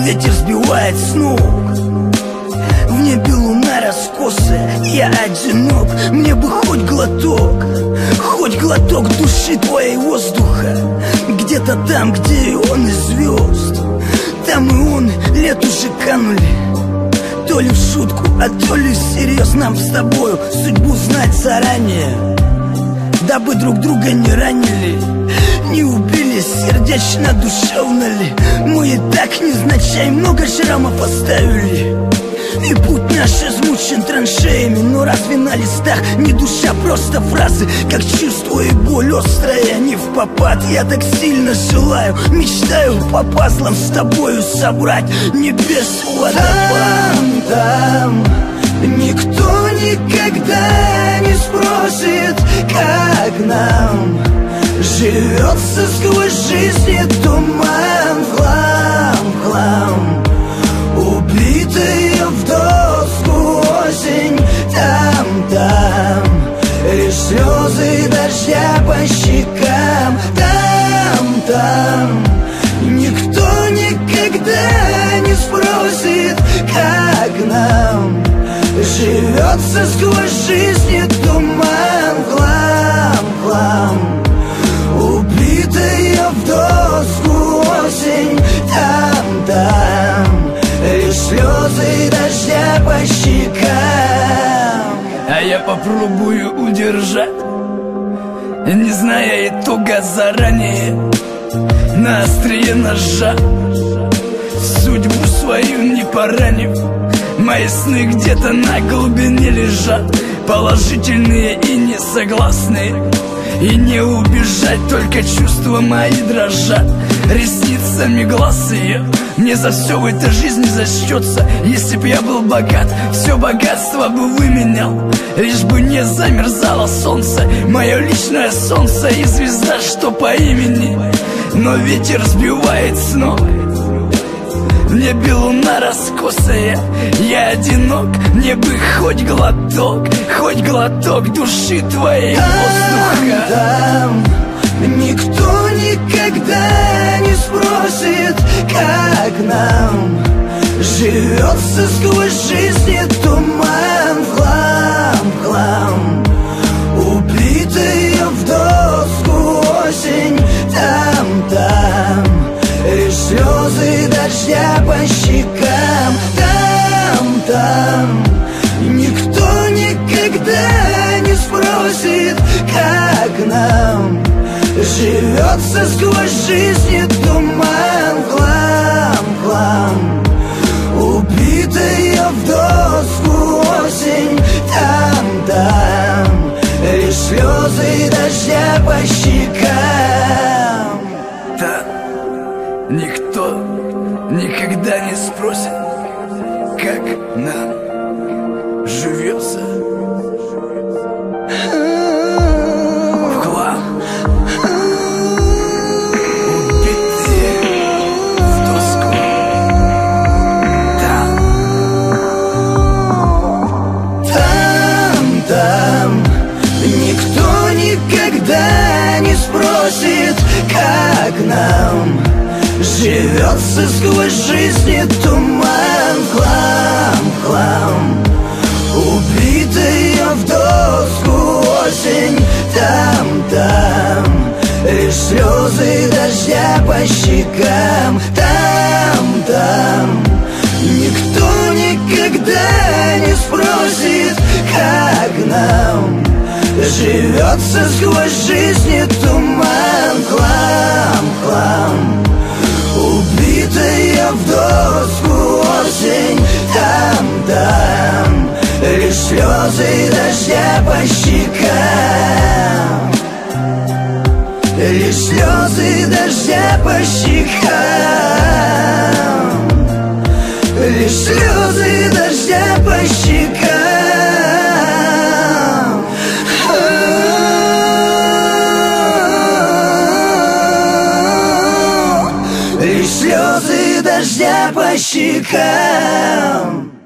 ветер сбивает с ног. В небе луна раскосая, я одинок. Мне бы хоть глоток души твоей воздуха. Где-то там, где и он, и звезд. Там и он, лет уже канули. То ли в шутку, а то ли всерьез. Нам с тобою судьбу знать заранее, дабы друг друга не ранили, не убили, сердечно душевно ли. Мы и так невзначай много шрамов оставили. И путь наш измучен траншеями. Но разве на листах не душа, просто фразы, как чувство и боль острая, не впопад. Я так сильно желаю, мечтаю по пазлам с тобою собрать небес водопад. Там никто никогда не спросит, как нам живется сквозь жизни туман. В хлам убитая в доску осень. Там лишь слезы дождя по щекам. Там никто никогда не спросит, как нам живется сквозь жизни туман. В хлам убитая в доску осень. Там лишь слезы дождя по щекам. А я попробую удержать, не зная итога заранее, на острие ножа, судьбу свою не поранив. Мои сны где-то на глубине лежат, положительные и несогласные. И не убежать, только чувства мои дрожат. Ресницами глаз ее мне за все в этой жизни зачтется. Если б я был богат, все богатство бы выменял, лишь бы не замерзало солнце, мое личное солнце и звезда, что по имени. Но ветер сбивает с ног. В небе луна раскосая, я одинок. Мне бы хоть глоток души твоей воздуха. Там никто никогда не спросит, как нам живется сквозь жизни туман. В хлам убитая в доску осень. Там лишь слезы дождя по щекам. Там никто никогда не спросит, как нам живется сквозь жизни туман. В хлам убитая в доску осень. Там лишь слезы дождя по щекам. Да, никто никогда не спросит, как нам живется. В хлам убитые в доску. Там никто никогда не спросит, как нам живется сквозь жизни туман. В хлам убитая в доску осень. Там лишь слезы дождя по щекам. Там никто никогда не спросит, как нам живется сквозь жизни туман. В хлам убитая в доску осень. Там лишь слезы дождя по щекам. Лишь слезы дождя по щекам. Лишь слезы дождя по щекам. Лишь слезы дождя по щекам.